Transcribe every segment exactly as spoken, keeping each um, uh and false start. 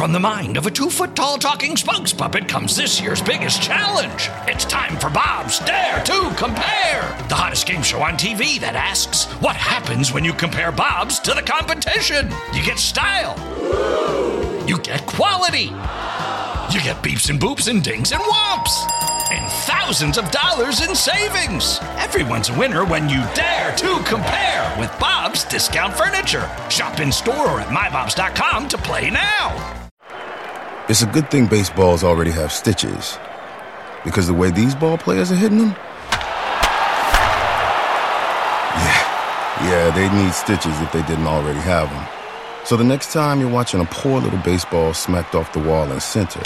From the mind of a two-foot-tall talking spokes puppet comes this year's biggest challenge. It's time for Bob's Dare to Compare, the hottest game show on T V that asks, what happens when you compare Bobs to the competition? You get style. You get quality. You get beeps and boops and dings and whomps. And thousands of dollars in savings. Everyone's a winner when you dare to compare with Bob's Discount Furniture. Shop in store or at my bobs dot com to play now. It's a good thing baseballs already have stitches. Because the way these ball players are hitting them? Yeah, yeah, they need stitches if they didn't already have them. So the next time you're watching a poor little baseball smacked off the wall in center,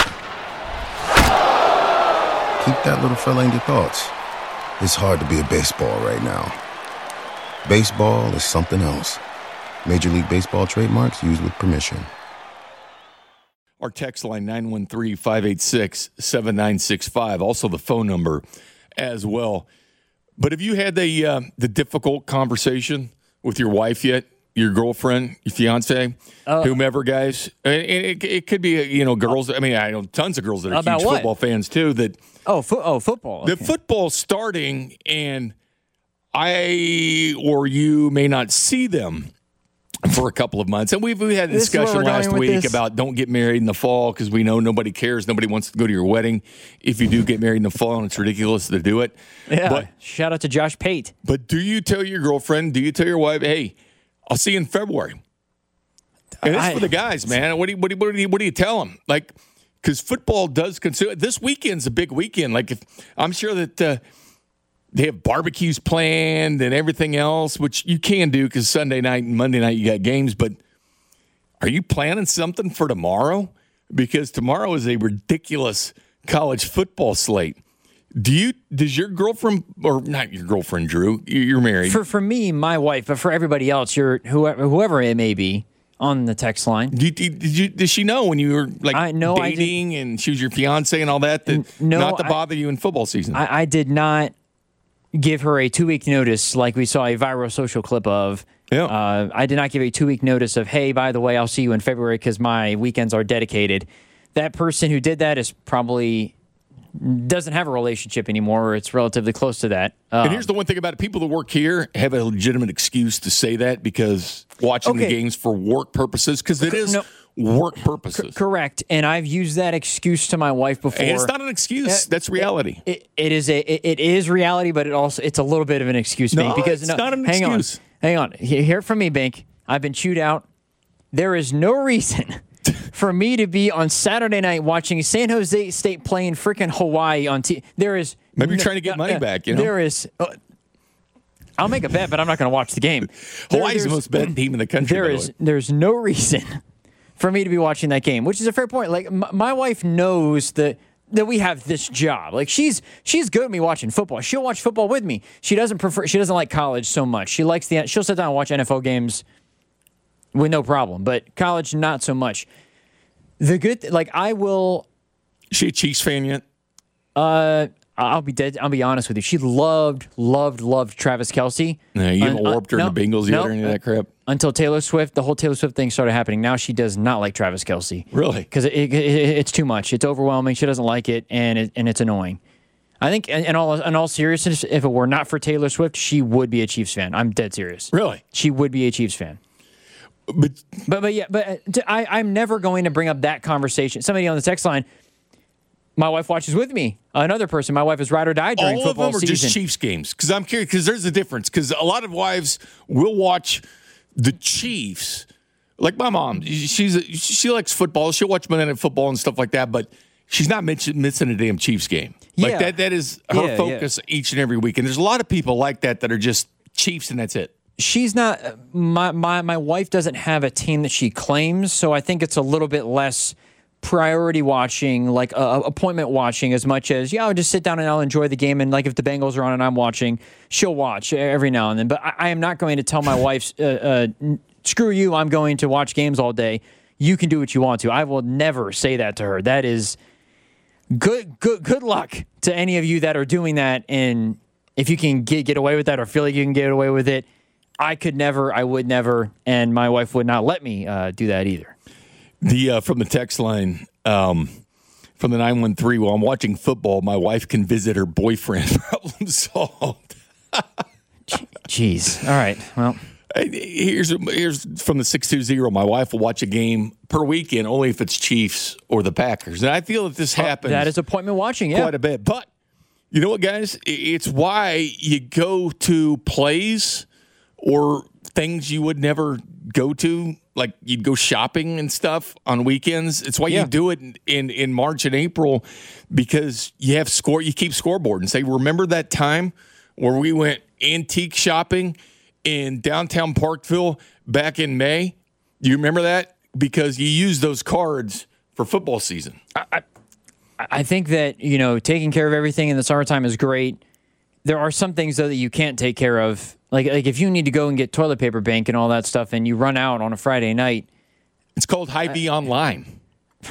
keep that little fella in your thoughts. It's hard to be a baseball right now. Baseball is something else. Major League Baseball trademarks used with permission. Our text line, nine one three, five eight six, seven nine six five. Also the phone number as well. But have you had the, uh, the difficult conversation with your wife yet? Your girlfriend, your fiance, uh, whomever, guys? And it, it could be, you know, girls. I mean, I know tons of girls that are huge what? football fans, too. That Oh, fo- oh football. The okay. football's starting, and I or you may not see them for a couple of months. And we've we had a discussion last week about don't get married in the fall because we know nobody cares. Nobody wants to go to your wedding if you do get married in the fall, and it's ridiculous to do it. Yeah. But, shout out to Josh Pate. But do you tell your girlfriend, do you tell your wife, hey, I'll see you in February? And it's for the guys, man. What do you, what do you, what do you, what do you tell them? Like, because football does consume. This weekend's a big weekend. Like, if, I'm sure that uh, they have barbecues planned and everything else, which you can do because Sunday night and Monday night you got games. But are you planning something for tomorrow? Because tomorrow is a ridiculous college football slate. Do you? Does your girlfriend, or not your girlfriend, Drew? You're married. For for me, my wife, but for everybody else, you're whoever, whoever it may be on the text line. Did, did, did you? Does she know when you were like I, no, dating and she was your fiance and all that? That no, not to I, bother you in football season. I, I did not give her a two week notice like we saw a viral social clip of. Yeah. Uh, I did not give a two week notice of, hey, by the way, I'll see you in February because my weekends are dedicated. That person who did that is probably doesn't have a relationship anymore, or it's relatively close to that. Um, and here's the one thing about it. People that work here have a legitimate excuse to say that because watching okay. the games for work purposes, because it is no, work purposes. C- correct. And I've used that excuse to my wife before. And it's not an excuse. That's reality. It, it, it is a it, it is reality, but it also it's a little bit of an excuse, no, Bink, because it's no, not an hang excuse. on. Hang on. Hear it from me, Bink. I've been chewed out. There is no reason for me to be on Saturday night watching San Jose State playing freaking Hawaii on T V. There is maybe you're no, trying to get money uh, back. You know, there is. Uh, I'll make a bet, but I'm not going to watch the game. Hawaii's the most bet team in the country. There is. There's no reason for me to be watching that game, which is a fair point. Like my, my wife knows that that we have this job. Like she's she's good at me watching football. She'll watch football with me. She doesn't prefer. She doesn't like college so much. She likes the. She'll sit down and watch N F L games with no problem, but college not so much. The good, like I will. Is she a Chiefs fan yet? Uh, I'll be dead. I'll be honest with you. She loved, loved, loved Travis Kelce. No, you haven't uh, warped her uh, in the Bengals no, yet or any of that crap? Until Taylor Swift, the whole Taylor Swift thing started happening. Now she does not like Travis Kelce. Really? Because it, it, it, it's too much. It's overwhelming. She doesn't like it, and it, and it's annoying. I think, in all in all seriousness, if it were not for Taylor Swift, she would be a Chiefs fan. I'm dead serious. Really? She would be a Chiefs fan. But but but yeah, but I, I'm never going to bring up that conversation. Somebody on the text line, my wife watches with me. Another person, my wife is ride or die during all football of them are season. just Chiefs games? Because I'm curious, because there's a difference. Because a lot of wives will watch the Chiefs. Like my mom, she's a, she likes football. She'll watch Monday Night Football and stuff like that, but she's not missing a damn Chiefs game. Like yeah. that, that is her yeah, focus yeah. each and every week. And there's a lot of people like that that are just Chiefs and that's it. She's not, my, my, my wife doesn't have a team that she claims, so I think it's a little bit less priority watching, like uh, appointment watching, as much as, yeah, I'll just sit down and I'll enjoy the game. And like if the Bengals are on and I'm watching, she'll watch every now and then. But I, I am not going to tell my wife, uh, uh, screw you, I'm going to watch games all day. You can do what you want to. I will never say that to her. That is good, good, good luck to any of you that are doing that. And if you can get, get away with that or feel like you can get away with it, I could never, I would never, and my wife would not let me uh, do that either. The uh, from the text line um, from the nine one three. While I'm watching football, my wife can visit her boyfriend. Problem solved. Jeez. All right. Well, here's here's from the six two zero. My wife will watch a game per weekend only if it's Chiefs or the Packers, and I feel that this happens. That is appointment watching. Yeah, quite a bit. But you know what, guys? It's why you go to plays or things you would never go to, like you'd go shopping and stuff on weekends. It's why yeah. you do it in, in, in March and April, because you have score. You keep scoreboard and say, remember that time where we went antique shopping in downtown Parkville back in May? Do you remember that? Because you use those cards for football season. I, I, I think that, you know, taking care of everything in the summertime is great. There are some things, though, that you can't take care of. Like, like if you need to go and get toilet paper bank and all that stuff and you run out on a Friday night. It's called Hy-Vee Online.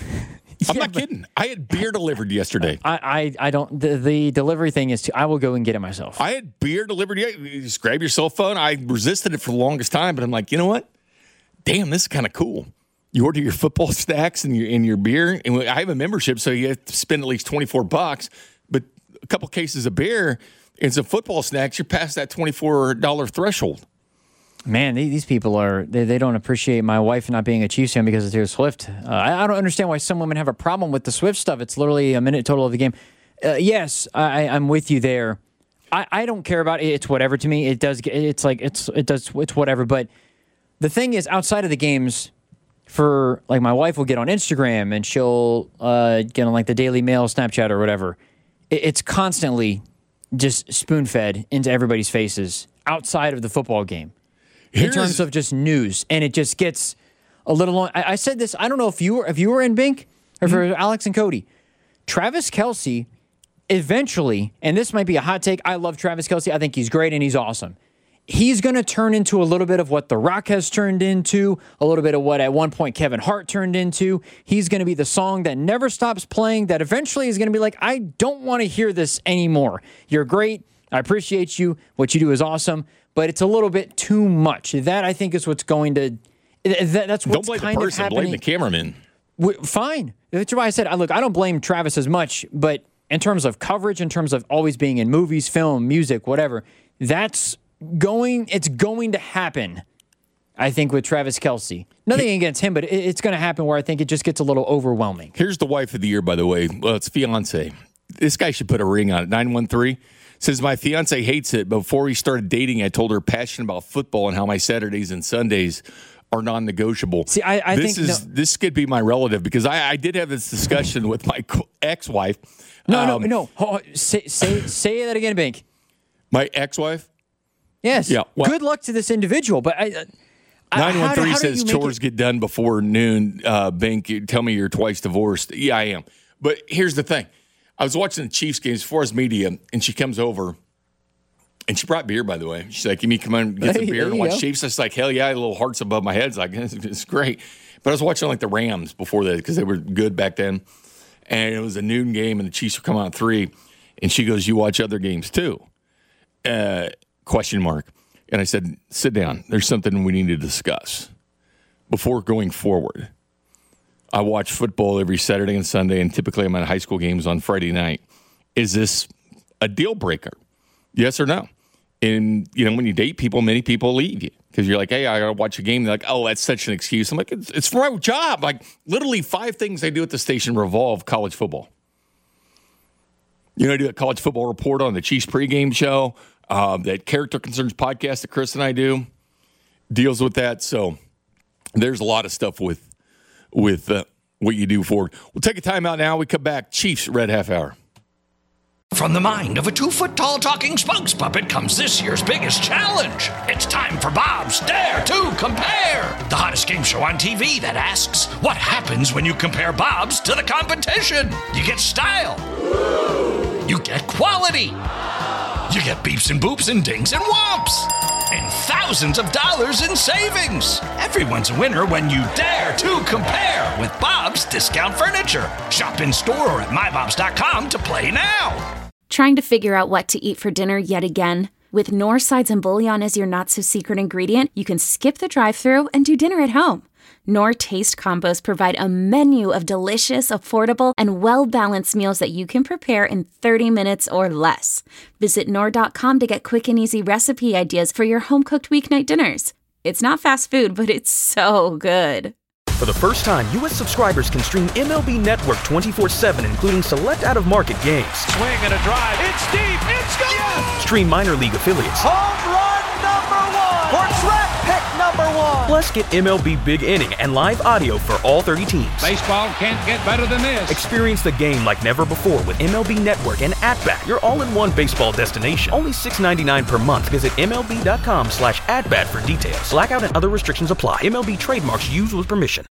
I'm yeah, not kidding. I had beer delivered yesterday. I, I, I don't. The, the delivery thing is, too, I will go and get it myself. I had beer delivered. You just grab your cell phone. I resisted it for the longest time, but I'm like, you know what? Damn, this is kind of cool. You order your football snacks and your and your beer, and I have a membership, so you have to spend at least twenty-four bucks. But a couple cases of beer and some football snacks, you're past that twenty-four dollars threshold. Man, these people are, they, they don't appreciate my wife not being a Chiefs fan because of Taylor Swift. Uh, I, I don't understand why some women have a problem with the Swift stuff. It's literally a minute total of the game. Uh, yes, I, I'm with you there. I, I don't care about it. It's whatever to me. It does, it's like, it's, it does, it's whatever. But the thing is, outside of the games, for, like, my wife will get on Instagram and she'll uh, get on, like, the Daily Mail, Snapchat, or whatever. It, it's constantly just spoon-fed into everybody's faces outside of the football game. In terms of just news, and it just gets a little long. I, I said this. I don't know if you were if you were in Bink or for mm-hmm. Alex and Cody. Travis Kelce, eventually, and this might be a hot take. I love Travis Kelce. I think he's great and he's awesome. He's going to turn into a little bit of what The Rock has turned into, a little bit of what at one point Kevin Hart turned into. He's going to be the song that never stops playing. That eventually is going to be like, I don't want to hear this anymore. You're great. I appreciate you. What you do is awesome. But it's a little bit too much. That, I think, is what's going to... That, that's what's don't blame kind the of person, happening. Blame the cameraman. W- fine. That's why I said, look, I don't blame Travis as much, but in terms of coverage, in terms of always being in movies, film, music, whatever, that's going... It's going to happen, I think, with Travis Kelce. Nothing against him, but it, it's going to happen where I think it just gets a little overwhelming. Here's the wife of the year, by the way. Well, it's fiance. This guy should put a ring on it. nine one three Says, my fiance hates it. Before we started dating, I told her passionate about football and how my Saturdays and Sundays are non-negotiable. See, I, I this think is no. this could be my relative because I, I did have this discussion with my ex-wife. No, um, no, no. Oh, say, say, say that again, Bink. My ex-wife? Yes. Yeah. Well, good luck to this individual, but I. nine one three says chores it- get done before noon. Uh, Bink, you tell me you're twice divorced. Yeah, I am. But here's the thing. I was watching the Chiefs games for his media, and she comes over, and she brought beer, by the way. She's like, can you come on and get some hey, beer and watch go. Chiefs? I was like, hell yeah, little hearts above my head. It's like, it's, it's great. But I was watching like the Rams before that because they were good back then. And it was a noon game, and the Chiefs were coming out at three. And she goes, you watch other games too? Uh, question mark. And I said, sit down. There's something we need to discuss before going forward. I watch football every Saturday and Sunday, and typically I'm at high school games on Friday night. Is this a deal breaker? Yes or no? And, you know, when you date people, many people leave you because you're like, hey, I got to watch a game. They're like, oh, that's such an excuse. I'm like, it's, it's for my job. Like, literally five things I do at the station revolve college football. You know, I do a college football report on the Chiefs pregame show. Uh, that Character Concerns podcast that Chris and I do deals with that. So there's a lot of stuff with with uh, what you do forward. We'll take a time out now. We come back. Chiefs Red Half Hour. From the mind of a two-foot-tall talking spokes puppet comes this year's biggest challenge. It's time for Bob's Dare to Compare, the hottest game show on T V that asks, what happens when you compare Bob's to the competition? You get style. You get quality. You get beeps and boops and dings and whomps. And thousands of dollars in savings. Everyone's a winner when you dare to compare with Bob's Discount Furniture. Shop in store or at my bobs dot com to play now. Trying to figure out what to eat for dinner yet again? With North Sides and Bouillon as your not-so-secret ingredient, you can skip the drive-thru and do dinner at home. Knorr Taste Combos provide a menu of delicious, affordable, and well-balanced meals that you can prepare in thirty minutes or less. Visit Knorr dot com to get quick and easy recipe ideas for your home-cooked weeknight dinners. It's not fast food, but it's so good. For the first time, U S subscribers can stream M L B Network twenty-four seven, including select out-of-market games. Swing and a drive. It's deep. It's gone. Yes! Stream minor league affiliates. Home run number one. Or draft pick number one. Plus, get M L B Big Inning and live audio for all thirty teams. Baseball can't get better than this. Experience the game like never before with M L B Network and At-Bat, your all-in-one baseball destination. Only six dollars and ninety-nine cents per month. Visit M L B dot com slash at bat for details. Blackout and other restrictions apply. M L B trademarks used with permission.